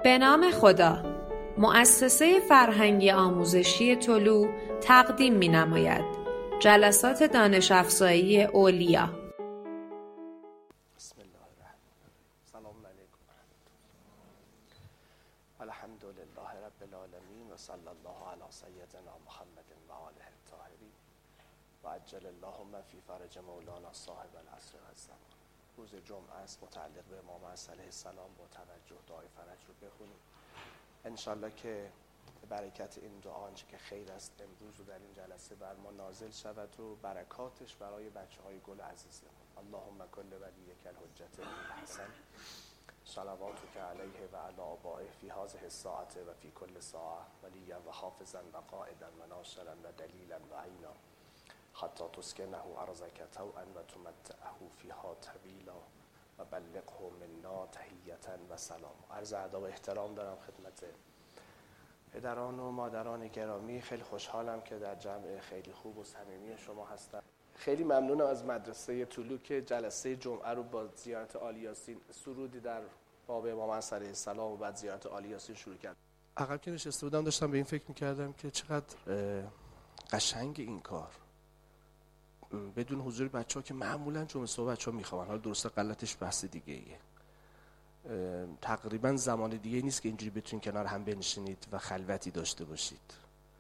به نام خدا. مؤسسه فرهنگی آموزشی طلوع تقدیم می‌نماید جلسات دانش افزایی اولیا. بسم الله الرحمن الرحیم. سلام علیکم و رحمت الله. الحمد لله رب العالمین و صلی الله علی سیدنا محمد و آله الطاهرین و عجل اللهم فی فرج مولانا صاحب العصر و الزمان. روز جمعه است، متعلق به امام علیه السلام با توجه دعای فرج رو بخونیم انشالله که برکت این دعا آنچه که خیر است امروز و در این جلسه بر ما نازل شود و برکاتش برای بچه‌های گل عزیزمون. اللهم کل ولیک الحجة الحسن صلواتک علیه و علی آبائه فی هذه الساعة و فی کل ساعة ولیا و حافظا و قائدا و ناصرا و دلیلا و عینا حتی تسکنه ارضک طوعا و تمتعه فیها طویلا و بلغه منا تحیة و سلام. عرض ادب و احترام دارم خدمت پدران و مادران گرامی. خیلی خوشحالم که در جمع خیلی خوب و صمیمی شما هستم. خیلی ممنونم از مدرسه طلوع که جلسه جمعه رو با زیارت عالی یاسین، سرودی در باب امام علیه السلام و بعد زیارت عالی یاسین شروع کرد. عقب که نشسته بودم داشتم به این فکر می‌کردم که چقدر قشنگ این کار بدون حضور بچه‌ها که معمولاً جمعه صبح بچه‌ها می‌خوابن. حالا درسته غلطش بحث دیگه ایه. تقریبا زمان دیگه نیست که اینجوری بتونید کنار هم بنشینید و خلوتی داشته باشید.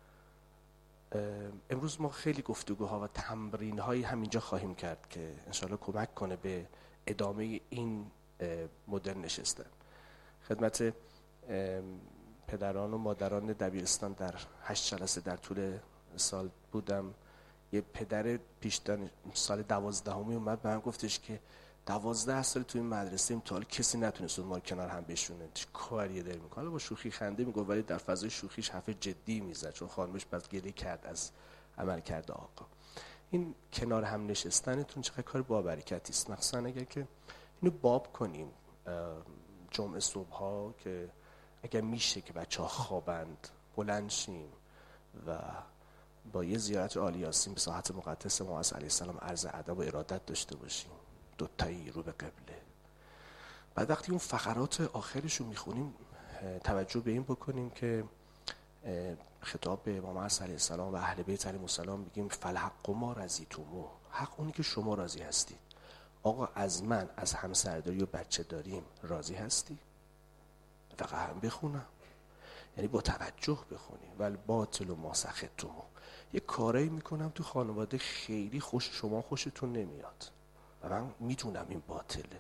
امروز ما خیلی گفتگوها و تمرین‌هایی همینجا خواهیم کرد که انشالله کمک کنه به ادامه این مدل نشستن. خدمت پدران و مادران دبیرستان در 8 جلسه در طول سال بودم. یه پدر پیشتن سال 12 اومد به من گفتش که 12 سال تو این مدرسه تا حالا کسی نتونست ما رو کنار هم بشونه. چه کاریه داره میکنه؟ با شوخی خنده میگه ولی در فضای شوخیش حرف جدی میزد چون خانمش بعد گریه کرد از عمل کرده آقا. این کنار هم نشستنتون چقدر کار با برکتی است، مخصوصا اگر که اینو باب کنیم جمعه صبح ها که اگر میشه که بچه‌ها خوابند بلند شیم و با یه زیارت عالی یاسین به ساحت مقدس امام علیه السلام عرض ادب و ارادت داشته باشیم، دوتایی رو به قبله. بعد وقتی اون فقرات آخرش رو میخونیم توجه به این بکنیم که خطاب به امام علیه السلام و اهل بیت علیهم السلام میگیم فالحق ما رضیتموه، حق اونی که شما راضی هستید. آقا از من از همسرداری و بچه داریم راضی هستی؟ فقط هم بخونم، یعنی با توجه بخونیم. ولی باطل و ما سخطتموه، یه کارایی میکنم تو خانواده خیلی شما خوشتون نمیاد و من میدونم این باطله.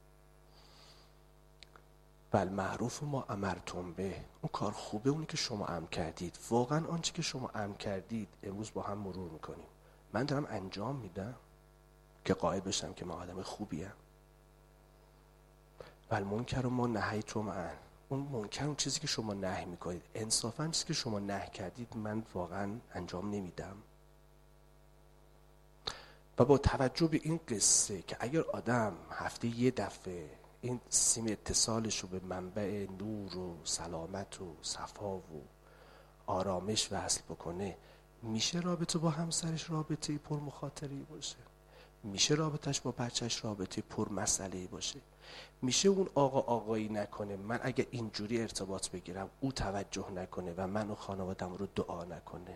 بل معروف ما امرتم به، اون کار خوبه اونی که شما امر کردید. واقعا آنچه که شما امر کردید امروز با هم مرور میکنیم. من دارم انجام میدم که قائل بشم که من آدم خوبیم. بل منکر ما نهیتم عنه، اون منکر اون چیزی که شما نهی میکنید انصافا چیزی که شما نهی کردید من واقعا انجام نمیدم. و با توجه به این قصه که اگر آدم هفته یه دفعه این سیم اتصالش رو به منبع نور و سلامت و صفا و آرامش وصل بکنه، میشه رابطه با همسرش رابطه پر مخاطری باشه، میشه رابطش با بچهش رابطه پر مسئله باشه، میشه اون آقایی نکنه من اگه اینجوری ارتباط بگیرم او توجه نکنه و من و خانوادم رو دعا نکنه.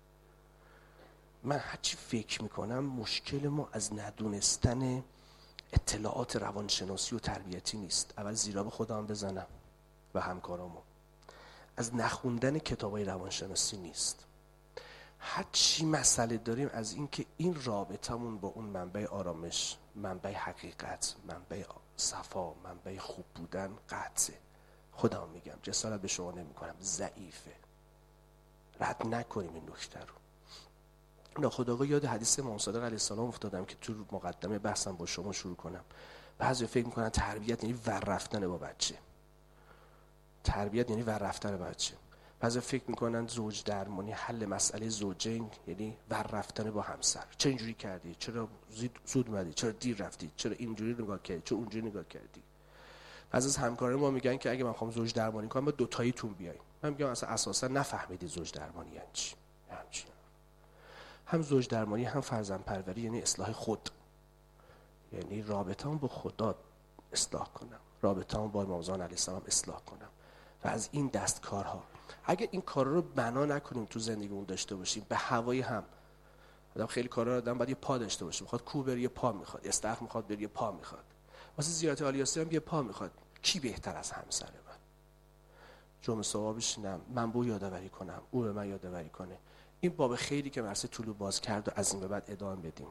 من هرچی فکر میکنم مشکل ما از ندونستن اطلاعات روانشناسی و تربیتی نیست. اول زیرا به خودم بزنم و همکارامو. از نخوندن کتابای روانشناسی نیست. هرچی مسئله داریم از این که این رابطمون با اون منبع آرامش، منبع حقیقت، منبع صفا، منبع خوب بودن قطعه. خودم میگم جسارت به شما نمی کنم، ضعیفه. رد نکنیم این نکته رو. ناخودآگاه یاد حدیث امام صادق علیه السلام افتادم که تو مقدمه بحثم با شما شروع کنم. بعضی فکر میکنن تربیت یعنی ور رفتن با بچه. تربیت یعنی ور رفتن با بچه. بعضی فکر میکنن زوج درمانی حل مسئله زوجین یعنی ور رفتن با همسر. چرا اینجوری کردی؟ چرا زود اومدی؟ چرا دیر رفتی؟ چرا اینجوری نگاه کردی؟ چرا اونجوری نگاه کردی؟ بعضی از همکاران ما میگن که اگه من خواهم زوج درمانی کنم با دوتاییتون بیاین. من میگم اصلا اساسا نفهمیدی زوج درمانی یعنی چی؟ هم زوج درمانی هم فرزند پروری یعنی اصلاح خود، یعنی رابطه‌ام با خدا اصلاح کنم، رابطه‌ام با امام زمان علیه السلام اصلاح کنم. و از این دستکارها. اگه این کارا رو بنا نکنیم تو زندگیمون داشته باشیم، به هوای هم آدم خیلی کارا رو آدم باید یه پا داشته باشه، میخواد کوه بره یه پا میخواد، استخر میخواد بره یه پا میخواد، واسه زیارت عالی یاسین هم یه پا میخواد. کی بهتر از همسر من؟ جمعه صبح بشینم من به او یادآوری کنم، او به من یادآوری کنه. این باب خیری که مرسه طلوع باز کرد و از این به بعد ادامه بدیم.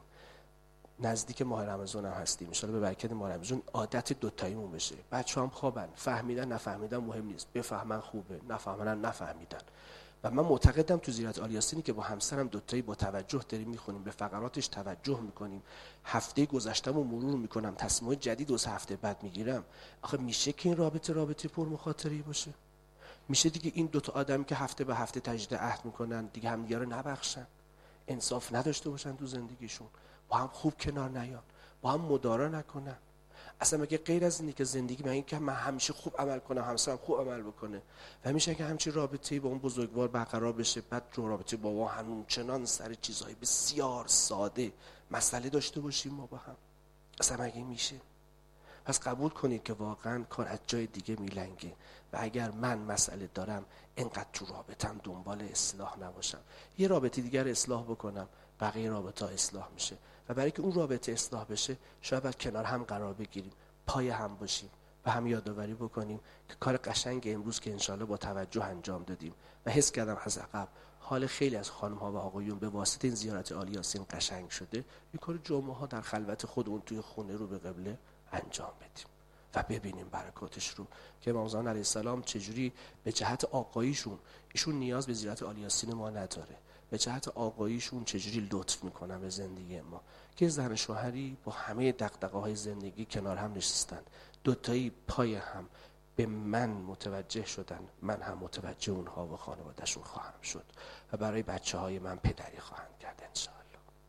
نزدیک ماه رمضان هم هستیم، ان شاءالله به برکت ماه رمضان عادت دوتاییمون بشه. بچه‌هام خوابن، فهمیدن نفهمیدن مهم نیست، بفهمن خوبه، نفهمن نفهمیدن. و من معتقدم تو زیارت عالی یاسینی که با همسرم دوتایی با توجه داریم میخونیم، به فقراتش توجه میکنیم، هفته گذشته‌مو مرور میکنم، تصمیمات جدید 2 هفته بعد میگیرم، آخه میشه که این رابطه پر مخاطره باشه؟ میشه دیگه این دوتا آدمی که هفته به هفته تجدید عهد میکنن دیگه همدیگه رو نبخشن، انصاف نداشته باشن تو زندگیشون، با هم خوب کنار نیان، با هم مدارا نکنن؟ اصلا مگه غیر از اینه که زندگی من این که من همیشه خوب عمل کنم، همسرم خوب عمل بکنه و میشه که همچین رابطه‌ای با اون بزرگوار برقرار بشه، بعد جو رابطه با ما همچنان سر چیزهای بسیار ساده مسئله داشته باشیم ما با هم؟ اصلا مگه میشه؟ پس قبول کنید که واقعا کار از جای دیگه میلنگه و اگر من مسئله دارم اینقدر تو رابطم دنبال اصلاح نباشم، یه رابطه دیگر اصلاح بکنم، بقیه رابطه ها اصلاح میشه. و برای که اون رابطه اصلاح بشه شاید باید کنار هم قرار بگیریم، پای هم باشیم و هم یادآوری بکنیم که کار قشنگ امروز که انشالله با توجه انجام دادیم و حس کردم از عقب حال خیلی از خانم ها و آقایون به واسطه این زیارت عالی یاسین قشنگ شده، این کار جمعه ها در خلوت خودمون توی خونه رو به قبله انجام بدیم و ببینیم برکاتش رو که امام زمان علیه السلام چجوری به جهت آقاییشون، ایشون نیاز به زیارت عالی یاسین ما نداره، به جهت آقاییشون چجوری لطف میکنن به زندگی ما که زن شوهری با همه دغدغه‌های زندگی کنار هم نشستن، دوتایی پای هم به من متوجه شدن، من هم متوجه اونها و خانوادهشون خواهم شد و برای بچه‌های من پدری خواهم کرد انشاءالله.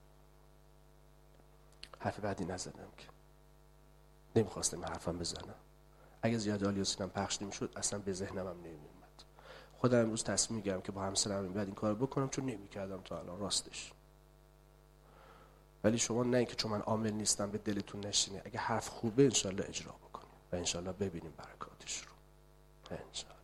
حرف بعدی نزدم که نمیخواستم حرفم بزنم، اگه زیاد عالی یاسینم پخش نمیشد اصلا به ذهنم هم نمیومد. خودم امروز تصمیم میگیرم که با همسرم این بعد این کارو بکنم چون نمیکردم تا الان راستش. ولی شما نه اینکه چون من عامل نیستم به دلتون نشینه، اگه حرف خوبه انشالله اجرا بکنیم و انشالله ببینیم برکاتش رو انشالله.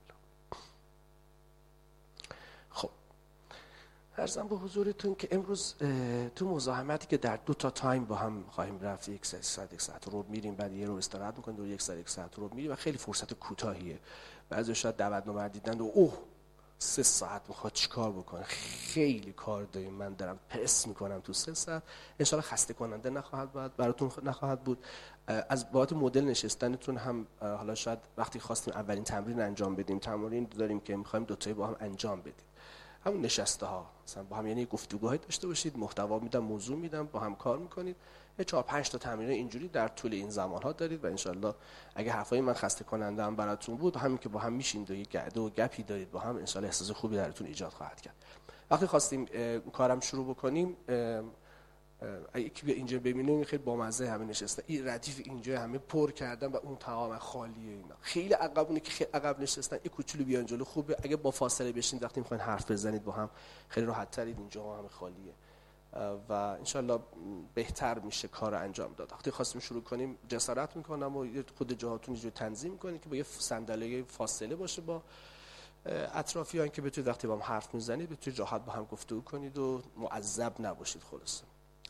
خب عرضم به حضورتون که امروز تو مزاحمتی که در 2 تایم با هم خواهیم رفت، 1 ساعت رو میریم، بعد یه رو استراحت میکنیم، 1 ساعت رو میریم و خیلی فرصت کوتاهیه. بعضی شاید دعوتنامه دیدن و اوه 3 ساعت میخواد چیکار بکنه، خیلی کار داریم، من دارم پرس میکنم تو 3 ساعت. انشالله خسته کننده نخواهد بود براتون، نخواهد بود. از بابت مدل نشستنتون هم حالا شاید وقتی خواستیم اولین تمرین انجام بدیم، تمرین داریم که میخوایم دوتایی با هم انجام بدیم، همون نشسته ها مثلا با هم، یعنی گفتگوهای داشته باشید، محتوا میدم، موضوع میدم، با هم کار میکنید. 4-5 تا تمرین اینجوری در طول این زمان ها دارید و انشالله اگه حرفای من خسته کننده هم براتون بود، همین که با هم میشینید و یک گرده و گپی دارید با هم، انشالله احساس خوبی درتون ایجاد خواهد کرد. وقتی خواستیم کارم شروع بکنیم، یکی بیا اینجا ببینیم خیلی بامزه همه نشسته، این ردیف اینجا همه پر کردن و اون تمام خالیه، اینا خیلی عقبونه که خیلی عقب نشستن، این کوچولو بیان جلو خوبه. اگه با فاصله بشین وقتی میخواین حرف بزنید با هم خیلی راحت ترید، اینجا همه خالیه و انشالله بهتر میشه کار انجام داد. وقتی خواستیم شروع کنیم جسارت میکنم و خود جاهاتون اینجوری تنظیم کنید که با یه صندلی فاصله باشه با اطرافیان که بتونید وقتی با هم حرف میزنید بتونید راحت با هم گفتگو کنید و معذب نباشید. خلاصه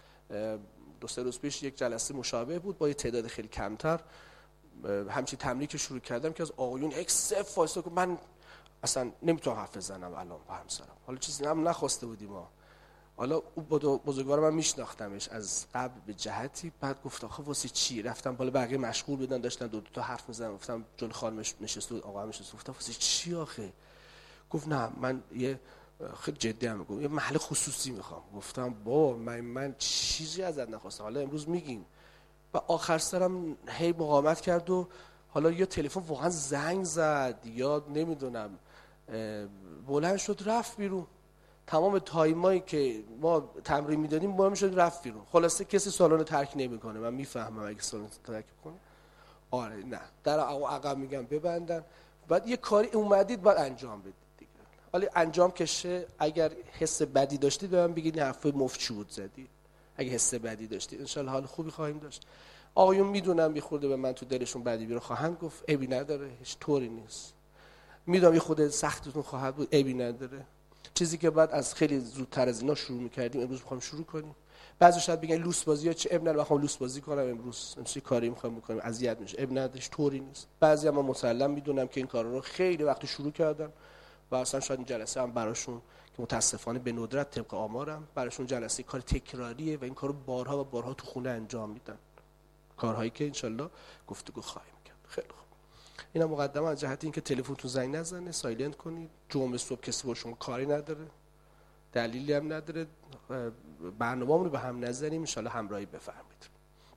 2-3 روز پیش یک جلسه مشابه بود با یه تعداد خیلی کمتر، همچین تمرین که شروع کردم که از آقایون یک صف وایساد که من اصلا نمیتونم حرف بزنم الان با همسرم، حالا چیزی هم نخواسته بودیم ما، حالا او بزرگوار من میشناختمش از قبل به جهتی، بعد گفت آخه واسه چی؟ رفتم بالا بقیه مشغول بودن داشتن 2 تا حرف میزدن، گفتم جلوی خانمش نشسته بود، آقا هم نشسته، گفتم واسه چی آخه؟ گفت نه من یه خیلی جدی هم میگم یه محل خصوصی میخوام. گفتم با من چیزی ازت نخواستم، حالا امروز میگیم. و آخر سرم هی مقاومت کرد و حالا یا تلفن واقعا زنگ زد یا نمیدونم بلند شد رفت بیرون. تمام تایمایی که ما تمرین میدادیم بلند شد رفت بیرون. خلاصه کسی سالن ترک نمیکنه، من میفهمم اگه سالن ترک کنه. آره نه در عقب میگم ببندن، بعد یه کاری اومدید بعد انجام بدید دیگه. ولی انجام کشه. اگر حس بدی داشتید به من بگید حرفای مفت چی بود زدی، اگه حس بدی داشتید انشالله حال خوبی خواهیم داشت. آقایون میدونم میخورده به من تو دلشون بدی بیرون خواهند گفت عیبی نداره، هیچ طوری نیست. میدونم یه خود سختتون خواهد بود، عیبی نداره. چیزی که بعد از خیلی زودتر از اینا شروع می‌کردیم امروز می‌خوام شروع کنیم. بعضی شاید بگن لوس بازی‌ها چه عیب نداره، می‌خوام لوس بازی کنم امروز کاری می‌خوام بکنم اذیت میشه، عیب نداره، طوری نیست. بعضی اما مسلم میدونم که این کارا رو خیلی وقت شروع کردن و اصلا شاید این جلسه هم براشون که متاسفانه به ندرت طبق آمارم براشون جلسه کار تکراریه و این کارو بارها و بارها تو خونه انجام میدن، کارهایی که انشالله گفتگو خواهیم کرد. خیلی خوب، اینا مقدمه از جهت اینکه تلفنتون زنگ نزنه، سایلنت کنید. جمعه صبح کسی با شما کاری نداره، دلیلی هم نداره، برنامه‌مون رو به هم نزنیم، انشالله همراهی بفرمایید.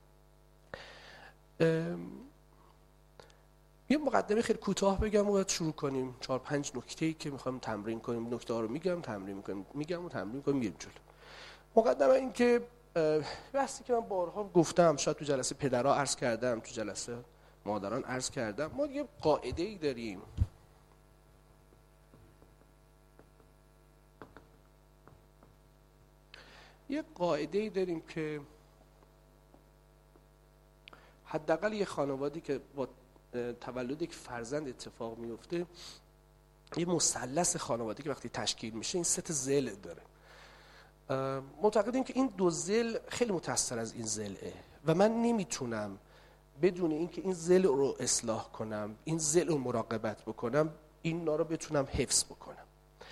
یه مقدمه خیلی کوتاه بگم و شروع کنیم. 4-5 نکته‌ای که می‌خوایم تمرین کنیم، نکته‌ها رو میگم، تمرین می‌کنیم، میگم و تمرین می‌کنیم، میریم جلو. مقدمه این که بحثی که من بارها گفتم، شاید تو جلسه پدرها عرض کردم، تو جلسه مادران عرض کردم، ما یه قاعده‌ای داریم که حداقل یه خانواده‌ای که با تولد یک فرزند اتفاق میفته، یه مثلث خانوادگی که وقتی تشکیل میشه این 3 ضلع داره. معتقدیم که این 2 ضلع خیلی متأثر از این ضلعه و من نمیتونم بدون اینکه این ضلع رو اصلاح کنم، این ضلع رو مراقبت بکنم، اینا رو بتونم حفظ بکنم.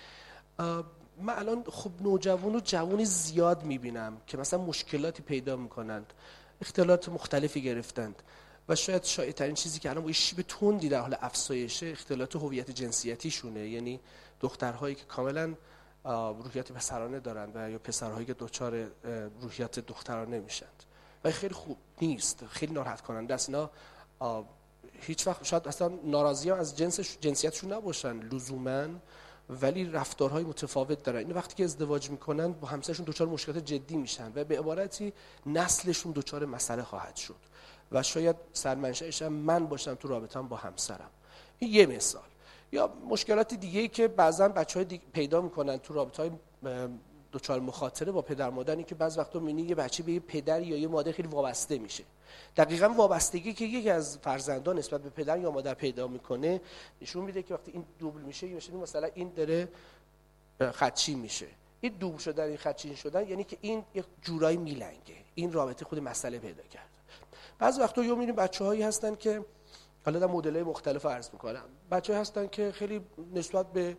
من الان خب نوجوان و جوانی زیاد میبینم که مثلا مشکلاتی پیدا میکنند، اختلالات مختلفی گرفتند و شاید شایع‌ترین چیزی که الان با شیب تندی در حال افزایشه اختلالات هویت جنسیتیشونه، یعنی دخترهایی که کاملا روحیات پسرانه دارن و یا پسرهایی که دچار روحیات دخترانه میشند و خیلی خوب نیست، خیلی ناراحت کننده است. اینا هیچ وقت شاید اصلا ناراضی از جنسیتشون نباشن لزوما، ولی رفتارهای متفاوت دارن. این وقتی که ازدواج میکنن با همسرشون دچار مشکلات جدی میشن و به عبارتی نسلشون دچار مسئله خواهد شد و شاید سرمنشأش هم من باشم تو رابطه‌ام با همسرم. این یه مثال. یا مشکلات دیگه‌ای که بعضا بچه‌های پیدا میکنن تو رابطه‌های دچار مخاطره با پدر مادری، که بعض وقتا می‌بینی یه بچه به یه پدر یا یه مادر خیلی وابسته میشه. دقیقاً وابستگی که یکی از فرزندان نسبت به پدر یا مادر پیدا میکنه نشون میده که وقتی این دوبل میشه، مثلا این داره خدچی میشه. این دوبل شدن، این خدچین شدن یعنی که این یک جورایی میلنگه، این رابطه خود مسئله پیدا کرده. بعض وقتا یا می‌بینیم بچه‌هایی هستن که حالا در مدل‌های مختلف عرض می‌کنم، بچه‌ها هستن که خیلی نسبت به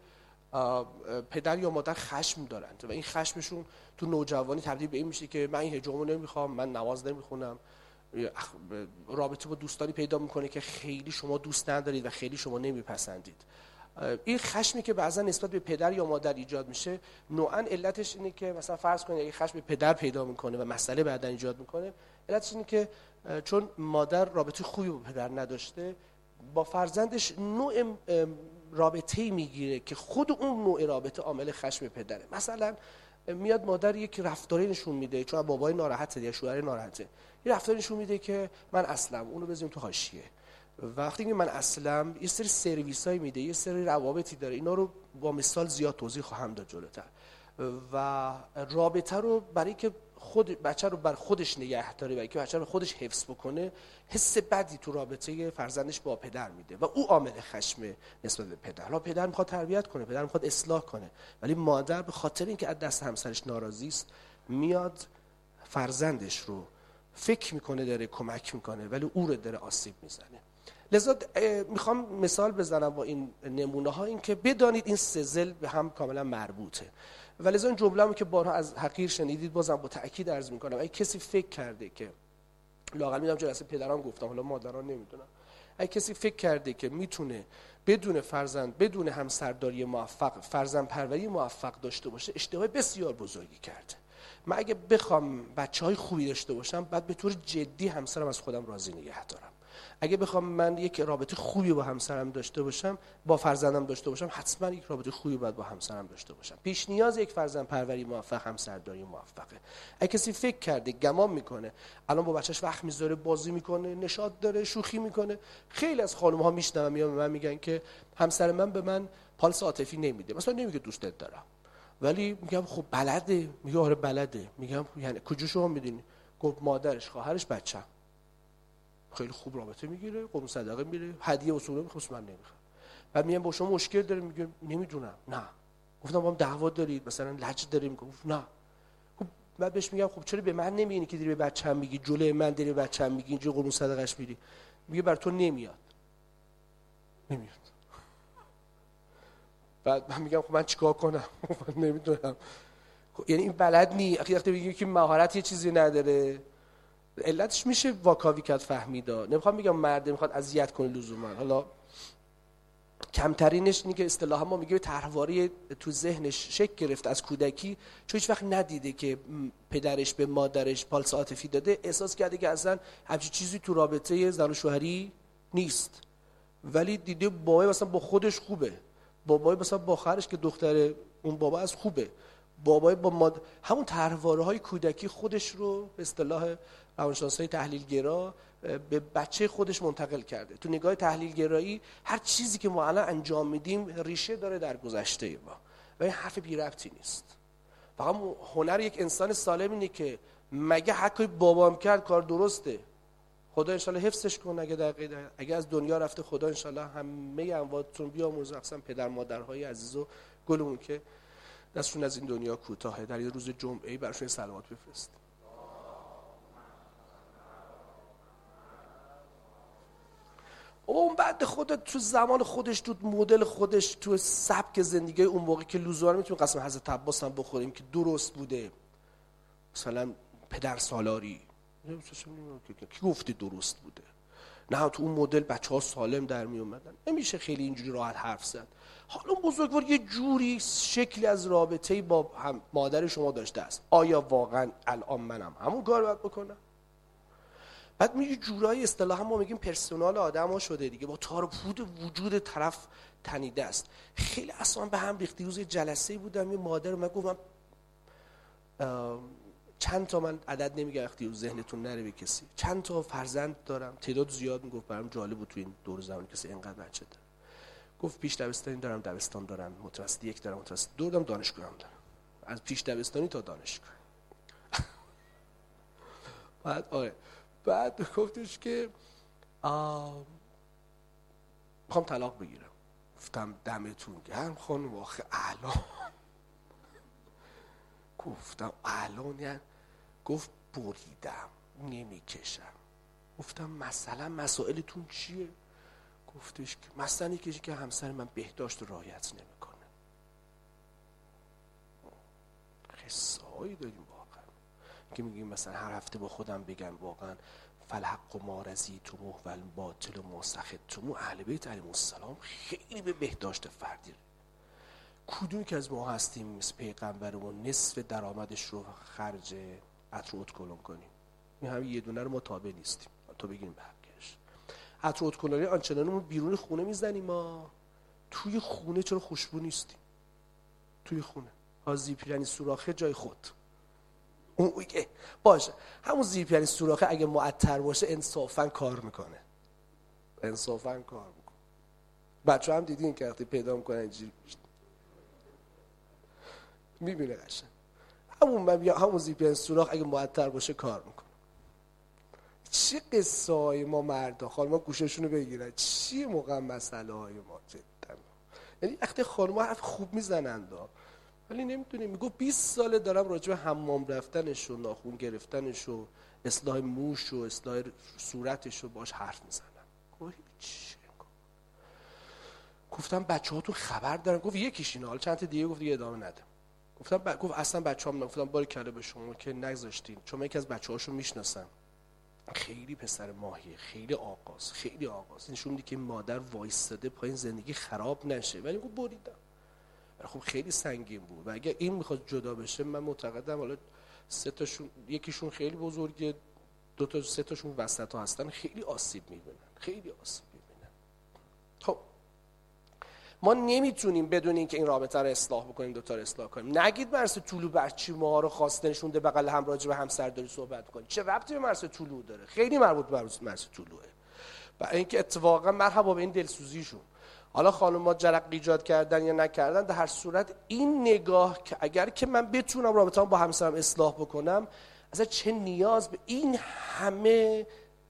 پدر یا مادر خشم دارند و این خشمشون تو نوجوانی تبدیل به این میشه که من این حجابو نمیخوام، من نماز نمیخونم. رابطه با دوستانی پیدا میکنه که خیلی شما دوست ندارید و خیلی شما نمیپسندید. این خشمی که بعضا نسبت به پدر یا مادر ایجاد میشه، نوعاً علتش اینه که مثلا فرض کنید اگه خشم به پدر پیدا میکنه و مسئله بعداً ایجاد میکنه، علتش اینه که چون مادر رابطه خوبی با پدر نداشته، با فرزندش نوع رابطه‌ای میگیره که خود اون نوع رابطه عامل خشم پدره. مثلا میاد مادر یک رفتاری نشون میده، چون بابای ناراحته یا شوهر ناراحته، یه رفتاری نشون میده که من اصلا اونو بزنیم تو حاشیه. وقتی که من اصلا یه سری سرویسای میده، یه سری روابطی داره، اینا رو با مثال زیاد توضیح خواهم داد جلوتر. و رابطه رو برای که خود بچه رو بر خودش نگه داره، برای که بچه رو خودش حفظ بکنه، حس بدی تو رابطه فرزندش با پدر میده و او عامل خشم نسبت به پدر. حالا پدر میخواد تربیت کنه، پدر میخواد اصلاح کنه، ولی مادر به خاطر اینکه از دست همسرش ناراضی است میاد فرزندش رو فکر میکنه داره کمک میکنه ولی او رو داره آسیب میزنه. لذا میخوام مثال بزنم با این نمونه ها، این که بدانید این 3 ضلع به هم کاملا مربوطه. و لذا این جمله‌مو که بارها از حقیر شنیدید بازم با تأکید عرض میکنم، اگه کسی فکر کرده که لااقل میدونم جلسه پدران گفتم، حالا مادران نمیدونم، اگه کسی فکر کرده که میتونه بدون فرزند، بدون همسرداری موفق، فرزند پروری موفق داشته باشه، اشتباه بسیار بزرگی کرده. من اگه بخوام بچه‌های خوبی داشته باشم، بعد به طور جدی همسرم از خودم راضی نگه دارم. اگه بخوام من یک رابطه خوبی با همسرم داشته باشم، با فرزندم داشته باشم، حتما یک رابطه خوبی باید با همسرم داشته باشم. پیش نیاز یک فرزند پروری موفق همسرداری موفقه. اگه کسی فکر کرده، گمان میکنه الان با بچه‌ش وقت میذاره، بازی میکنه، نشاط داره، شوخی میکنه، خیلی از خانم‌ها میشنوم میان به من میگن که همسر من به من پالس عاطفی نمیده، مثلا نمیگه دوستت دارم، ولی میگم خب بلده، میگه آره بلده، میگم یعنی کجا شما میدونی؟ گفت مادرش، خواهرش، بچه‌م خیلی خوب رابطه میگیره، قربون صدقه میره، هدیه وصوله میخوام، من نمیخوام. بعد میگم با شما مشکل داریم، میگه نمیدونم. نه. گفتم با هم دعوا دارید، مثلا لج داریم؟ گفت نه. خب بعد بهش میگم خب چرا به من نمیگی که داری به بچه‌م میگی، جلوی من داری به بچه‌م میگی، اینجا قربون صدقش میدی؟ میگه بر تو نمیاد. بعد من میگم خب من چیکار کنم؟ نمیدونم. یعنی این بلد نی. وقتی میگه که مهارت یه چیزی نداره، علتش میشه واکاوی کرد، فهمیدا. نمیخوام بگم مرد میخواد اذیت کنه لزوما، حالا کمترینش اینه که اصطلاحا ما میگه طرحواری تو ذهنش شکل گرفت از کودکی، چون هیچ وقت ندیده که پدرش به مادرش پالس عاطفی داده، احساس کرده که اصلا همچین چیزی تو رابطه زن و شوهری نیست. ولی دیده بابای مثلا با خودش خوبه، بابای مثلا با خواهرش که دختر اون بابا از خوبه، بابای با همون طرحواره‌های کودکی خودش رو به اصطلاح روانشناسای تحلیلگرا به بچه خودش منتقل کرده. تو نگاه تحلیلگرایی هر چیزی که ما الان انجام میدیم ریشه داره در گذشته ما و این حرف بی ربطی نیست. فقط هنر یک انسان سالم اینه که مگه حقی بابام کرد کار درسته، خدا انشالله حفظش کنه، اگه از دنیا رفته خدا انشالله همه امواتتون بیامرزه، اصلا پدر مادرهای عزیز و گلمون که دستشون از این دنیا کوتاهه، در یه روز جمعه‌ای براشون صلوات بفرست. اون بعد خودت تو زمان خودش، تو مدل خودش، تو سبک زندگی اون موقع که لزوما میتونیم قسم حضرت عباس هم بخوریم که درست بوده، مثلا پدر سالاری کی گفته درست بوده؟ نه تو اون مدل بچه‌ها سالم در می اومدن. نمیشه خیلی اینجوری راحت حرف زد. حالا بزرگوار یه جوری شکلی از رابطه‌ای با مادر شما داشته است، آیا واقعا الان منم همون کار باید بکنم؟ بعد میگه جورایی اصطلاحا ما میگیم پرسونال آدم‌ها شده دیگه، با تار و پود وجود طرف تنیده است. خیلی اصلا به هم ریختی. روز جلسه‌ای بودم، یه مادر من گفتم چند تا، من عدد نمیگم وقتی ذهنتون نره به کسی، چند تا فرزند دارم، تعداد زیاد. میگفت برام جالب بود تو این دور زمان کسی اینقدر بچه داره. گفت پیش دبستانی دارم، دبستان دارم، متوسط یک دارم، متوسط دو دارم، دانشگاه هم دارم، از پیش دبستانی تا دانشگاه. بعد گفتش که میخوام طلاق بگیرم. گفتم دمتون گرم خانم، آخه الان. گفتم الان یعنی؟ گفت بریدم نمیکشم. گفتم مثلا مسائلتون چیه؟ گفتش که مثلا کسی که همسر من بهداشت رعایت نمیکنه. قصه‌ای داریم واقعا که میگیم مثلا هر هفته با خودم بگم واقعا فالحق ما رضیتم و الباطل ما سخطتم. اهل بیت علیهم السلام خیلی به بهداشت فردی، کدومی که از ما هستیم مثل پیغمبرمون نصف درآمدش رو خرج عطر و ادکلون کنیم؟ این همین یه دونه رو ما تابع نیستیم. تو بگیم برگشت عطر و ادکلون آنچنانمون بیرون خونه میزنیم، ما توی خونه چرا خوشبو نیستیم؟ توی خونه زیرپیرنی سوراخه جای خود اون میگه باشه، همون زیرپیرنی سوراخه اگه معطر باشه انصافا کار میکنه، انصافا کار میکنه. بچه هم دیدین که وقتی پیدا میکنن اینجوری میبینه قشنگ همون زیرپیرنی سوراخ اگه معطر باشه کار میکنه. چه قصه های ما مردا، خانم‌ها گوششونو بگیرن چیه موقع مسئله های ما جدا. یعنی وقتی خانم‌ها حرف خوب میزنن ولی نمیدونیم. میگو 20 ساله دارم راجع به حمام رفتنش و ناخن گرفتنش و اصلاح موش و اصلاح صورتش رو باش حرف میزنم. گفتم بچه‌هاتون خبر دارن؟ گفت یکیش اینه، حالا چند تا دیگه گفت دیگه ادامه نده. گفتم گفت اصلا بچه‌ام، گفتم باری کله به شما که نگذاشتین، چون من یکی از بچه‌هاشو میشناسم، خیلی پسر ماهیه، خیلی آغاز نشون میده که مادر وایستاده پایین زندگی خراب نشه، ولی گفت بریدم. خب خیلی سنگین بود و اگر این میخواد جدا بشه، من معتقدم حالا سه تاشون، یکیشون خیلی بزرگه، دو تا سه تاشون وسط ها هستن، خیلی آسیب میبینن. خب ما نمیتونیم بدون اینکه این رابطه رو اصلاح بکنیم دوتا رو اصلاح کنیم. نگید مرس طلوع بچی ما رو خواسته نشونده بغل هم راجع به همسرداری صحبت کنیم. چه ربطی به مرس طلوع داره؟ خیلی مربوط به مرس طلوعه. برای اینکه اتفاقا مرحبا به این دلسوزیشون. حالا خانم‌ها جرق ایجاد کردن یا نکردن، در هر صورت این نگاه که اگر که من بتونم رابطه‌ام با همسرم اصلاح بکنم، اصلا چه نیاز به این همه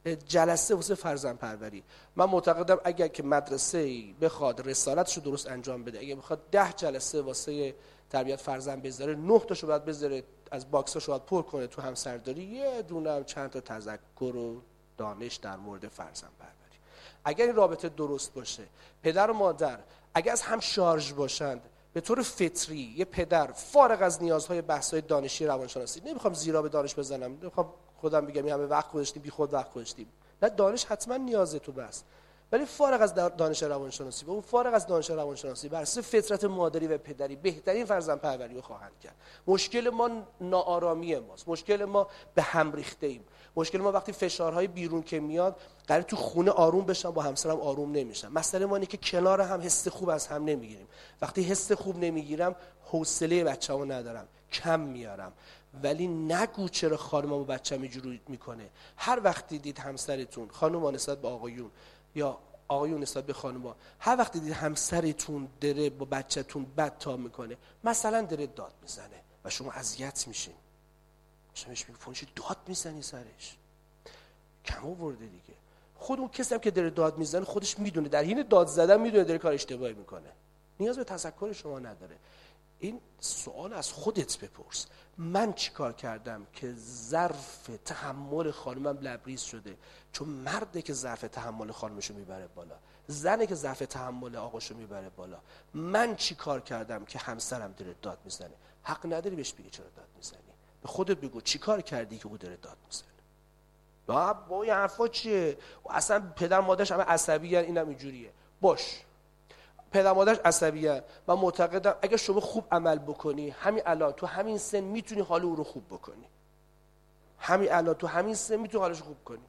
جلسه واسه فرزند پروری. من معتقدم اگر که مدرسه‌ای بخواد رسالتش رو درست انجام بده، اگر بخواد 10 جلسه واسه تربیت فرزند بذاره، 9 تاشو باید بذاره از باکساشو باید پر کنه تو همسرداری، یه دونه هم چند تا تذکر و دانش در مورد فرزند پروری. اگر این رابطه درست باشه، پدر و مادر اگر از هم شارژ باشند، به طور فطری یه پدر فارغ از نیازهای بحث‌های دانشی روانشناسی، نمیخوام زیرا به دانش بزنم، نمیخوام خودم بگم این همه وقت گذاشتیم بی خود وقت گذاشتیم، نه، دانش حتما نیازه تو بس، ولی فارغ از دانش روانشناسی و اون فارغ از دانش روانشناسی بر اساس فطرت مادری و پدری بهترین فرزند پروری رو خواهند کرد. مشکل ما ناآرامی ماست، مشکل ما به هم ریخته ایم، مشکل ما وقتی فشارهای بیرون که میاد قراره تو خونه آروم بشم، با همسرم آروم نمیشم. مسئله ما اینه که کنار هم حس خوب از هم نمیگیریم. وقتی حس خوب نمیگیرم حوصله بچه‌مو ندارم، کم میارم. ولی نگو چرا خانمم و بچه‌م اینجوری میکنه. هر وقت دیدید همسرتون، خانم‌ها نسبت به آقایون یا آقایون نسبت به خانم‌ها، هر وقت دیدید همسرتون داره با بچه‌تون بد تا میکنه، مثلا داره داد میزنه و شما اذیت میشین، شماش میگه داد میزنی سرش، کم آورده دیگه. خود اون کسی هم که داره داد میزنه خودش میدونه، در حین داد زدن میدونه داره کار اشتباهی میکنه، نیاز به تذکر شما نداره. این سوال از خودت بپرس، من چی کار کردم که ظرف تحمل خانمم لبریز شده؟ چون مرده که ظرف تحمل خانمشو میبره بالا، زنه که ظرف تحمل آقاشو میبره بالا. من چی کار کردم که همسرم داره داد میزنه؟ حق نداری بهش بگی چرا داد میزنی، به خودت بگو چی کار کردی که او داره داد میزنه. با این حرفا چیه؟ اصلا پدر مادرش همه عصبی هن، اینم اینجوریه. باش، پدر مادرش عصبی هن. من معتقدم اگه شما خوب عمل بکنی، همین الان تو همین سن میتونی حال او رو خوب بکنی. همین الان تو همین سن میتونی حالش خوب کنی.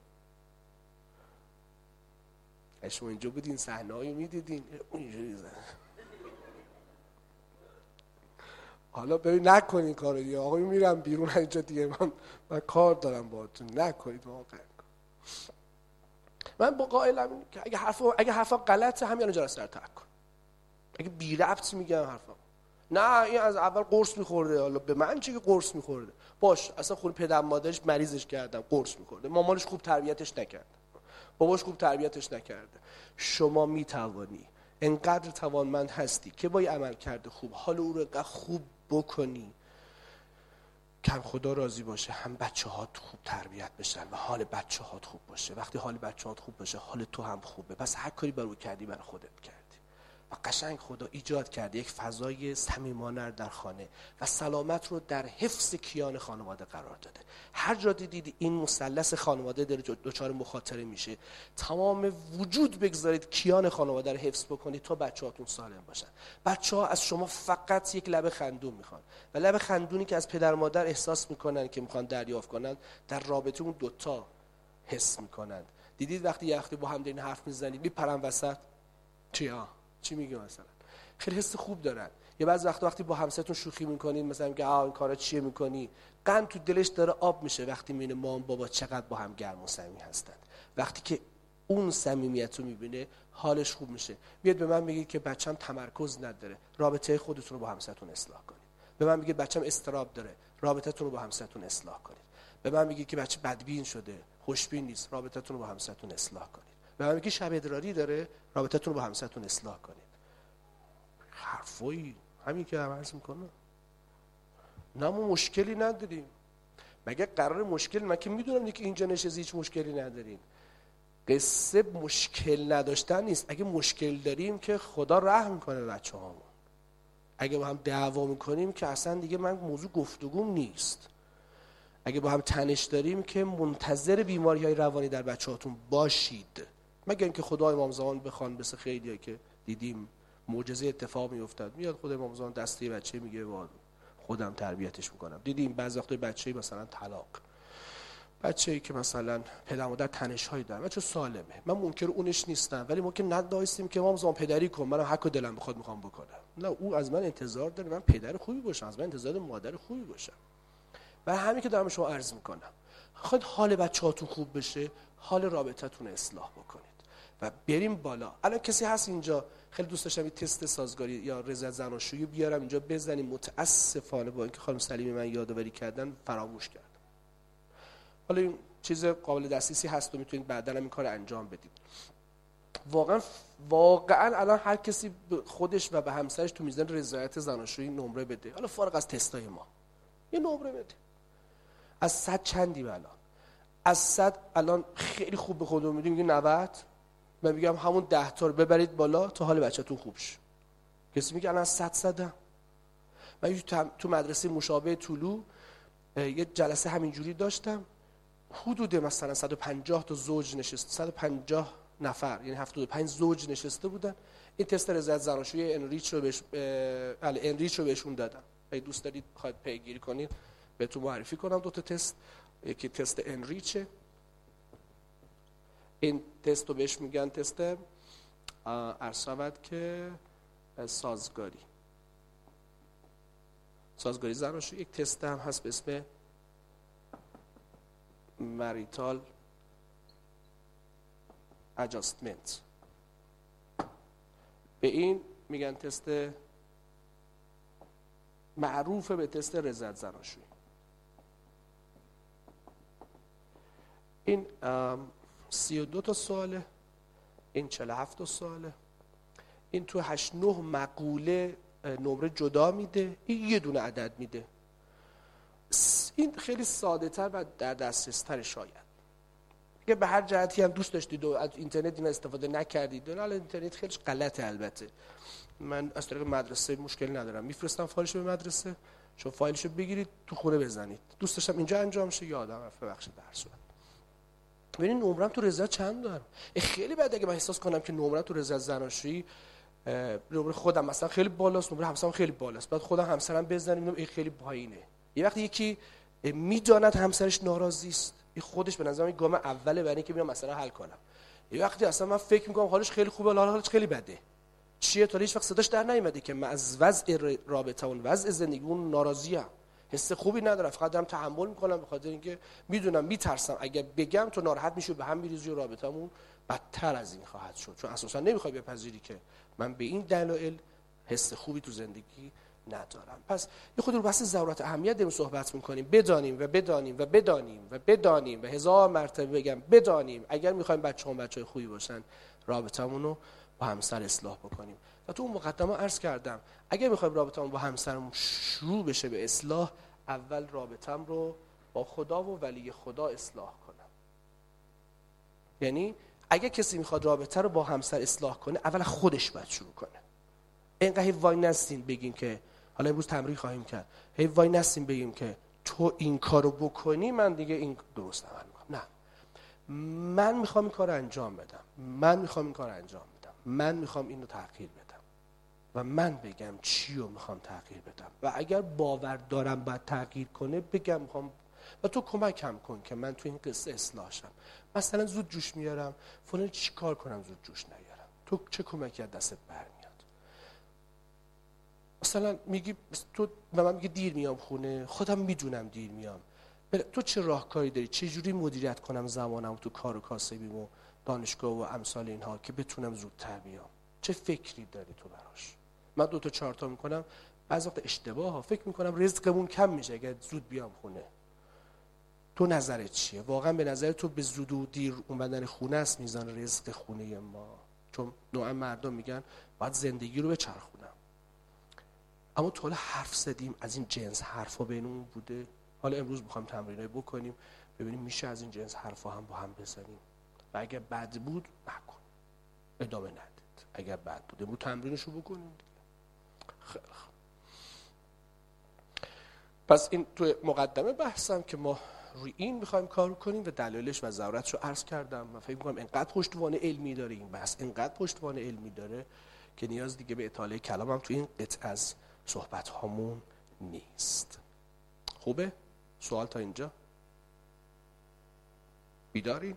شما اینجا بودین صحنه‌هایی میدیدین اینجوری زن. حالا ببین نکنین کارو دیگه، آقای میرم بیرون اینجا دیگه، من کار دارم باهاتون، نکنید واقعا. من با قائلم که اگه حرفا غلطه همین الان جلسه رو ترک کن. اگه بی ربط میگم حرفا، نه این از اول قرص میخورده، حالا به من چه که قرص میخورده؟ باش، اصلا خود پدر مادرش مریضش کردم، قرص میخورده، مامانش خوب تربیتش نکرد، باباش خوب تربیتش نکرده. شما میتوانی، انقدر توانمند هستی که با عمل کرده خوب حال او رو انقدر خوب بکنی که هم خدا راضی باشه، هم بچه‌هات خوب تربیت بشن و حال بچه‌هات خوب باشه. وقتی حال بچه‌هات خوب باشه حال تو هم خوبه. پس هر کاری برای کردی برای خودت کردی و قشنگ خدا ایجاد کرده یک فضای صمیمانه در خانه و سلامت رو در حفظ کیان خانواده قرار داده. هر جا دیدید این مثلث خانواده داره دچار مخاطره میشه، تمام وجود بگذارید کیان خانواده رو حفظ بکنید تا بچه‌هاتون سالم باشن. بچه‌ها از شما فقط یک لب خندون میخوان و لب خندونی که از پدر مادر احساس میکنن که میخوان دریافت کنن، در رابطه اون دوتا حس میکنن. دیدید وقتی با هم دارین حرف میزنید میپرن وسط، چی میگه مثلا؟ خیلی حس خوب دارن. یا بعضی وقتی با همسرتون شوخی میکنین، مثلا میگه این کارا چیه میکنی، قند تو دلش داره آب میشه وقتی میبینه مام بابا چقدر با هم گرم و صمیمی هستن. وقتی که اون صمیمیت رو میبینه حالش خوب میشه. میاد به من میگه که بچه‌م تمرکز نداره، رابطه خودتون رو با همسرتون اصلاح کنید. به من میگه بچه‌م اضطراب داره، رابطتون رو با همسرتون اصلاح کنید. به من میگه که بچه بدبین شده، خوشبین نیست، رابطتون رو با همسرتون اصلاح کنید. به من میگه شب ادراری داره، رابطتون رو با همسرتون اصلاح کنید. حرفایی همین که عمل میکنه. نه ما مشکلی نداریم. مگه قرار مشکل؟ من که میدونم که اینجا نشستی هیچ مشکلی ندارین. قصه مشکل نداشتن نیست. اگه مشکل داریم که خدا رحم کنه بچه‌هامون. اگه با هم دعوا میکنیم که اصلا دیگه من موضوع گفتگوم نیست. اگه با هم تنش داریم که منتظر بیماری‌های روانی در بچه‌هاتون باشید. مگر اینکه خدا امام زمان بخوان، مثل خیلی‌ها که دیدیم معجزه اتفاق میافتاد، میاد خود امام زمان دسته بچه میگه خودم تربیتش میکنم. دیدیم بعضی وقتا بچه‌ای مثلا طلاق، بچه‌ای که مثلا پدر مادر تنش‌هایی دارن، بچه سالمه، من منکر اونش نیستم، ولی ممکن ندایستیم که امام زمان پدری کن، منم حق دلم بخواد میخوام بکنم. نه، او از من انتظار داره من پدر خوبی باشم، از من انتظار مادر خوبی باشم. و همین که دارم شما عرض میکنم، خواهید حال بچه‌هاتون خوب بشه، حال رابطتون اصلاح بکنید و بریم بالا. الان کسی هست اینجا خیلی دوست داشتم این تست سازگاری یا رضایت زناشویی بیارم اینجا بزنیم، متاسفانه با اینکه خانم سلیمی من یادآوری کردن فراموش کردم. حالا این چیز قابل دسترسی هست و میتونید بعداً هم این کار انجام بدید. واقعا الان هر کسی خودش و به همسرش تو میزان رضایت زناشویی نمره بده، حالا فارغ از تستای ما یه نمره بده. از 100 چندی الان؟ از 100 الان خیلی خوب به خودمون میدیم میگه 90. من میگم همون 10 تا رو ببرید بالا تا حال بچه‌تون خوب شه. کسی میگه الان 100 صدم. من تو مدرسه مشابه طلوع یه جلسه همینجوری داشتم، حدود مثلا 150 تا زوج نشست، 150 نفر یعنی 75 زوج نشسته بودن. این تست رضایت زناشویی انریچ رو بهشون دادم. اگه دوست دارید بخواید پیگیری کنید بهتون معرفی کنم 2 تا تست. یکی تست انریچه، این تست رو بهش میگن تست ارشد که سازگاری زناشویی. یک تست هم هست به اسم مریتال اجاستمنت، به این میگن تست معروف به تست رضایت زناشویی. این 32 تا سواله، این 47 تا سواله. این تو 8-9 مقوله نمره جدا میده، این یه دونه عدد میده. این خیلی ساده تر و در دسترس تر شاید. اگه به هر جهتی هم دوست داشتید و از اینترنت اینا استفاده نکردید، حالا اینترنت خیلی غلطه. البته من از طریق مدرسه مشکلی ندارم، میفرستم فایلشو به مدرسه، شما فایلشو بگیرید تو خونه بزنید. دوست داشتم اینجا انجام شه یادم رفت، ببخشید درس بود. ببین نمرم تو رضایت چند دارم. خیلی بده اگه من احساس کنم که نمرم تو رضایت زناشویی نمره خودم مثلا خیلی بالاست، نمره همسرم خیلی بالاست، بعد خودم همسرم بزنم این خیلی پایینه. یه وقتی یکی میداند همسرش ناراضی است، این خودش به نظر من گام اوله برای اینکه بیام مثلا حل کنم. یه وقتی اصلا من فکر میکنم حالش خیلی خوبه، حالش خیلی بده، چیه تا هیچ وقت صداش در نیومده که من از وضع رابطه اون وضع زندگی اون ناراضی‌ام، حس خوبی ندارم، فقط دارم تحمل میکنم به خاطر اینکه میدونم میترسم اگه بگم تو ناراحت میشی به هم میریزی و رابطمون بدتر از این خواهد شد، چون اساسا نمیخوای بپذیری که من به این دلایل حس خوبی تو زندگی ندارم. پس یه خود رو بحث ضرورت اهمیت داریم صحبت میکنیم، بدانیم و بدانیم و بدانیم و بدانیم و 1000 مرتبه بگم بدانیم اگر میخوایم بچه‌های خوبی باشن رابطمون رو با همسر اصلاح بکنیم. و تو اون مقدمه عرض کردم اگر میخوایم رابطمون با همسرمون شروع بشه به اصلاح، اول رابطم رو با خدا و ولی خدا اصلاح کنم. یعنی اگر کسی میخواد رابطه رو با همسر اصلاح کنه، اول خودش باید شروع کنه. اینقدر وای نستین بگیم که حالا امروز تمرین خواهیم کرد، هی وای نستین بگیم که تو این کارو بکنی من دیگه این درست عمل میکنم. نه، من میخوام این کارو انجام بدم، من میخوام اینو تغییر بدم و من بگم چی رو میخوام تغییر بدم و اگر باور دارم باید تغییر کنه بگم میخوام و تو کمکم کن که من تو این قصه اصلاح شم. مثلا زود جوش میارم، فلان چی کار کنم زود جوش نیارم، تو چه کمکی از دستت برمیاد؟ مثلا میگی تو و من میگی دیر میام خونه، خودم میدونم دیر میام، تو چه راهکاری داری؟ چه جوری مدیریت کنم زمانم تو کار و کاسبیم و دانشگاه و امثال اینها که بتونم زودتر بیام؟ چه فکری داری تو براش؟ من 2 تا 4 تا میکنم، بعضی وقت اشتباه ها، فکر میکنم رزقمون کم میشه اگر زود بیام خونه. تو نظرت چیه؟ واقعا به نظر تو به زود و دیر اومدن خونه است میزان رزق خونه ما؟ چون نوعا مردم میگن باید زندگی رو بچرخونم. اما تو حالا حرف زدیم از این جنس حرفا بینمون بوده؟ حالا امروز میخوایم تمرینای بکنیم ببینیم میشه از این جنس حرفا هم با هم بزنیم و اگر بد بود نکن، ادامه ندید. اگر بد بود امروز تمرینشو بکنیم. خیلی خوب. پس این تو مقدمه بحثم که ما روی این میخوایم کار کنیم و دلایلش و ضرورتشو عرض کردم. من فکر می‌کنم اینقدر پشتوانه علمی داره این بحث، اینقدر پشتوانه علمی داره که نیاز دیگه به اطاله کلامم تو این قطعه از صحبت هامون نیست. خوبه؟ سوال تا اینجا؟ بیدارین؟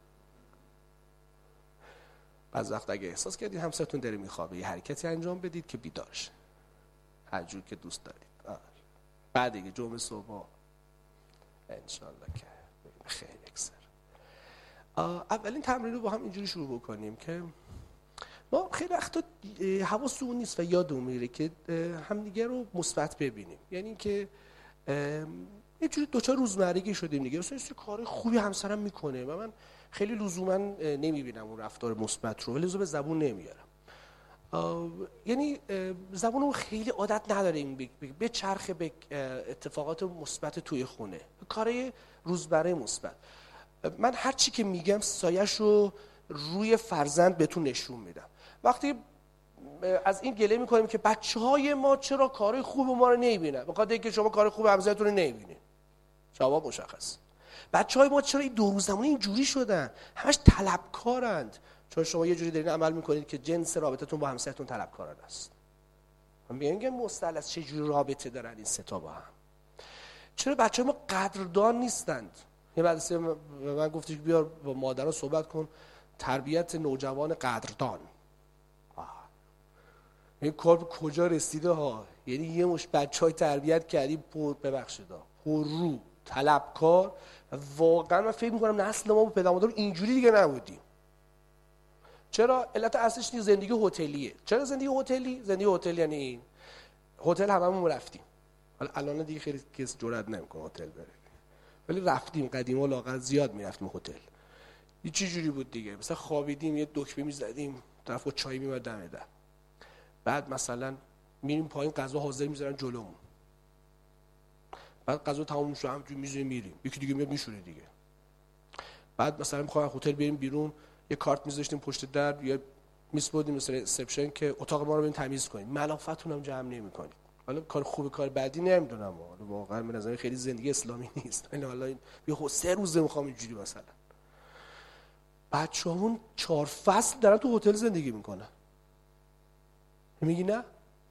بعض وقت اگه احساس کردید همسرتون داره میخوابه یه حرکتی انجام بدید که بیدار شه، هر جور که دوست دارید. بعد دیگه جمعه صبح انشالله که خیلی اکثر اولین تمرین رو با هم اینجوری شروع بکنیم که ما خیلی وقتا حواسمون نیست و یادمون میره که همدیگه رو مثبت ببینیم. یعنی که یه جوری دوچار روزمرگی شدیم دیگه. مثلا کار خوبی همسرم میکنه و من خیلی لزوما نمیبینم اون رفتار مثبت رو، ولی لزوما به زبون نمیارم. یعنی زبونمون خیلی عادت نداریم به چرخ به اتفاقات مثبت توی خونه، کارهای روزمره مثبت. من هر چی که میگم سایش رو روی فرزند بهتون نشون میدم. وقتی از این گله میکنیم که بچهای ما چرا کارهای خوب ما رو نمیبینن، بخاطر اینکه شما کار خوب همسرتون رو نمیبینید. جواب مشخص. بچهای ما چرا این دو روز زمانی اینجوری شدن؟ همش طلبکارند. چون شما یه جوری دارین عمل میکنید که جنس رابطتون با همسرتون طلبکارانه است. من میگم مثلث چه جوری رابطه دارن این سه تا با هم؟ چرا بچهای ما قدردان نیستند؟ یه مدرسه من گفتش بیار با مادرها صحبت کن، تربیت نوجوان قدردان. این کار به کجا رسیده ها؟ یعنی یه مش بچهای تربیت کردیم ببخشید پررو، طلبکار. واقعا من فکر میکنم نسل ما با پدر مادر اینجوری دیگه نبودیم. چرا؟ علت اصلش زندگی هتلیه. چرا زندگی هتلی؟ زندگی هتل یعنی این هتل هممون رفتیم. حالا الان دیگه خیلی کس جرئت نمیکنه هتل بره، ولی رفتیم. قدیما لااقل زیاد میرفتیم هتل. یه چه جوری بود دیگه؟ مثلا خوابیدیم یه دکمه میزدیم، طرف با چای میومد دم در. بعد مثلا میریم پایین، غذا حاضر میذارن جلومون. بعد غذا تموم شد همونجوری میذاریم میریم، یکی دیگه میاد میشوره دیگه. بعد مثلا میخوایم هتل بریم بیرون، یه کارت میذاشتیم پشت در یا میسپردیم مثلا ریسپشن که اتاق ما رو بریم تمیز کنید. ملافتون هم جمع نمی‌کنید. حالا کار خوبه کار بعدی نمیدونم، واقعا به نظر خیلی زندگی اسلامی نیست. یعنی حالا یه 3 روزه میخوام اینجوری مثلا. بچه‌مون 4 فصل دارن تو هتل زندگی میکنن. میگی نه؟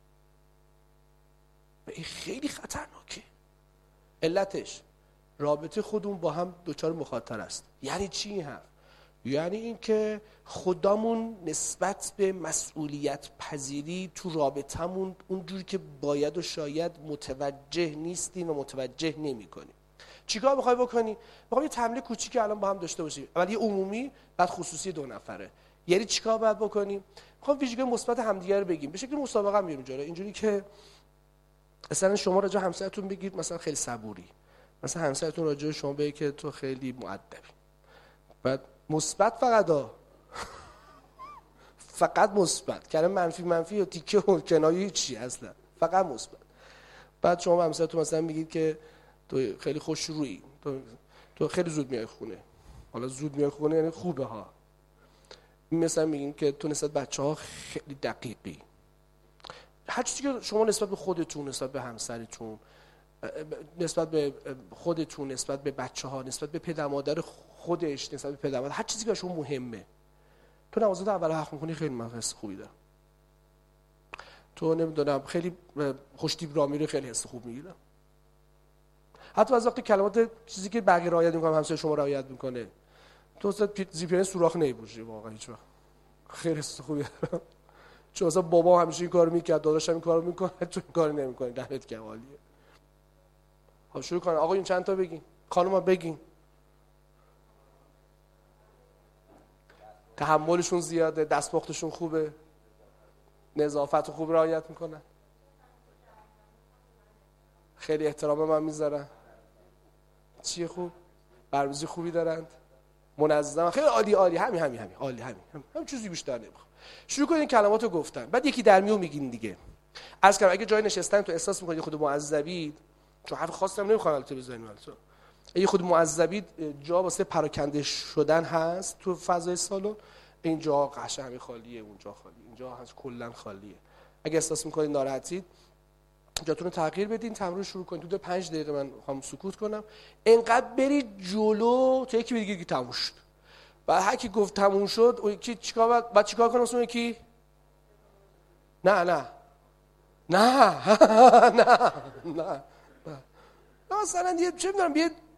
این خیلی خطرناکه. علتش رابطه خودمون با هم دوچار مخاطره است. یعنی چی این حرف؟ یعنی این که خودمون نسبت به مسئولیت پذیری تو رابطمون اونجوری که باید و شاید متوجه نیستیم و متوجه نمی کنیم. چیکار میخوای بکنی؟ میخوام یه تمرین کوچیکی الان با هم داشته باشیم. اول یه عمومی، بعد خصوصی 2 نفره. یعنی چیکار باید بکنیم؟ میخوام ویژگی مثبت همدیگه رو بگیم. به شکل مسابقه میریم جلو. اینجوری که مثلا شما راجع همسرتون بگید مثلا خیلی صبوری. مثلا همسرتون راجع شما بگه که تو خیلی مؤدبی. بعد مثبت فقط مثبت. کلمه منفی یا تیکه و کنایه چی اصلا؟ فقط مثبت. بعد شما همسرتون مثلا میگید که تو خیلی خوش رویی، تو خیلی زود میای خونه. حالا زود میای خونه یعنی خوبه ها. مثلا میگین که تو نسبت بچه‌ها خیلی دقیقی. هر چیزی که شما نسبت به خودتون، نسبت به همسرتون، نسبت به خودتون، نسبت به بچه‌ها، نسبت به پدر مادر خودش، نسبت به پدر مادر، هر چیزی که شما مهمه. تو نمازت اول حق می‌کنی، خیلی من حس خوبی دارم. تو نمیدونم خیلی خوشتیپ راه میری، خیلی حس خوب میگیرم. حتی از وقتی کلمات چیزی که بقیه رعایت می‌کنن همسر شما رعایت می‌کنه. تو اصلا زیپرن سوراخ نمی‌پوشی واقعا هیچ وقت. خیلی حس خوبی دارم. چون اصلا بابا همیشه این کارو می‌کرد، داداشم این کارو می‌کنه، تو این کارو نمی‌کنی. دمت گرم عالیه. خب شروع کن. آقا این چند تا بگین. خانوما بگین. تحملشون زیاده، دستپختشون خوبه، نظافت خوب رعایت میکنن، خیلی احترام من میذارن، چیه خوب، برنامه‌ریزی خوبی دارند، منظم، خیلی عالی. همین عالی، همین چیزی بیشتر نمیخوام. شروع کنین کلماتو گفتن، بعد یکی در میون میگین دیگه. عرض کردم اگه جای نشستن تو احساس میکنید خود معذبید، چون حرف خاصی هم نمیخوام البته بزنیم، البته اگه خود معذبید جا واسه پراکنده شدن هست تو فضای سالن، اینجا قشنگ خالیه، اونجا خالیه، اینجا هست کلا خالیه. اگه احساس میکنید ناراحتید جاتون رو تغییر بدین، تمرین شروع کنید. تو 5 دقیقه من میخوام سکوت کنم، اینقدر برید جلو تا یکی دیگه که تموم شد. بعد هر کی گفت تموم شد، اون یکی چیکار بعد چیکار کنه؟ اون یکی نه مثلا یه چه میدونم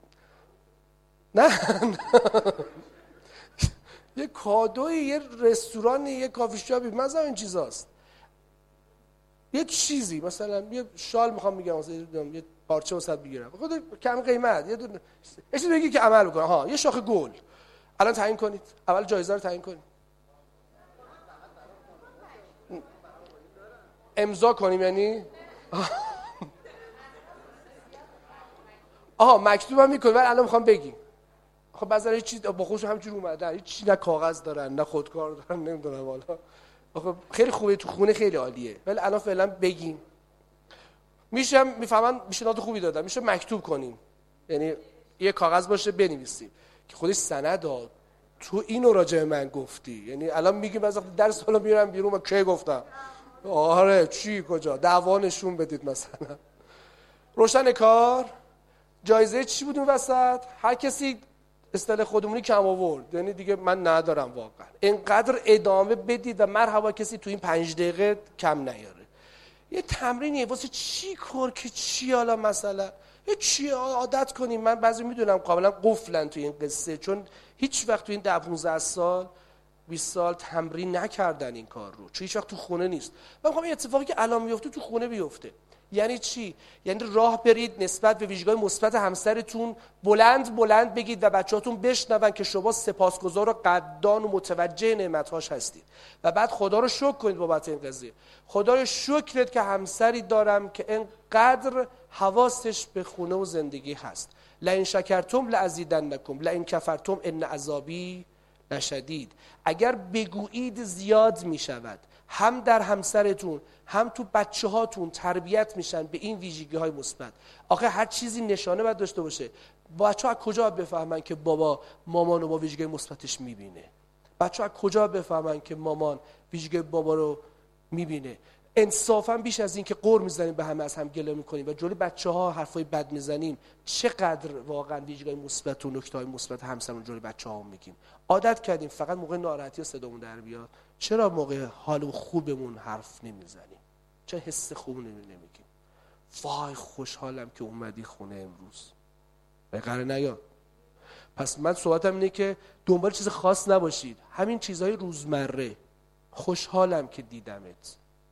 یه کادوی، یه رستورانی، یه کافی شاپی، مثلا این چیزاست. یه چیزی مثلا یه شال میخوام بگم، مثلا یه پارچه وسط بگیرم، خود کم قیمت، یه دونه چیزی بگی که عمل بکنه. ها یه شاخه گل الان تعیین کنید، اول جایزه رو تعیین کنید، امضا کنیم. یعنی مکتوبم میکنه ولی الان میخوام بگیم. خب بعضی هیچ چیز با خودشون همینجوری اومدن، هیچ چیز، نه کاغذ دارن نه خودکار دارن، نمیدونم والا. آخه خیلی خوبه تو خونه، خیلی عالیه، ولی الان فعلا بگیم. میشه میفهمن، پیشنهاد خوبی دادم، میشه مکتوب کنیم، یعنی یه کاغذ باشه بنویسیم که خودش سند داد تو اینو راجع من گفتی. یعنی الان میگیم از درس حالا میرم بیرون، من کی گفتم؟ آره چی کجا؟ دعوا نشون بدید مثلا. روشن کار. جایزه چی بود اون وسط؟ هر کسی اصطلاح خودمونی کم آورد، یعنی دیگه من ندارم واقعا، اینقدر ادامه بدید و مرحبا کسی تو این 5 دقیقه کم نیاره. یه تمرینیه واسه چی کار که چی، حالا مثلا یه چی عادت کنیم. من بعضی میدونم کاملا قفلن تو این قصه، چون هیچ وقت تو این 10-15 سال 20 سال تمرین نکردن این کار رو، چون هیچ وقت تو خونه نیست. من میخوام این اتفاقی که الان میفته تو خونه بیفته. یعنی چی؟ یعنی راه برید نسبت به ویژگی‌های مثبت همسرتون بلند بلند بگید و بچه‌هاتون بشنون که شما سپاسگزار و قدردان و متوجه نعمت‌هاش هستید و بعد خدا رو شکر کنید بابت این قضیه. خدا رو شکرت که همسری دارم که اینقدر حواسش به خونه و زندگی هست. لئن شکرتم لازیدنکم لئن کفرتم ان عذابی لشدید. اگر بگویید زیاد میشود، هم در همسرتون هم تو بچه هاتون تربیت میشن به این ویژگی های مثبت. آخه هر چیزی نشانه باید داشته باشه. بچه ها از کجا بفهمن که بابا مامان رو با ویژگی مثبتش میبینه؟ بچه ها از کجا بفهمن که مامان ویژگی بابا رو میبینه؟ انصافا بیش از این که قر میزنیم به همه از هم گله میکنیم و جلوی بچه ها حرفای بد میزنیم، چقدر واقعا ویژگی مثبت و نکته های مثبت همسرمون جلوی بچه ها میگیم. عادت کردیم فقط موقع ناراحتی صدامون در بیاد. چرا موقع حال خوبمون حرف نمیزنیم؟ چرا حس خوب نمیگیم؟ وای خوشحالم که اومدی خونه امروز، بقره نیاد. پس من صحبتم اینه که دنبال چیز خاص نباشید، همین چیزهای روزمره. خوشحالم که دیدمت،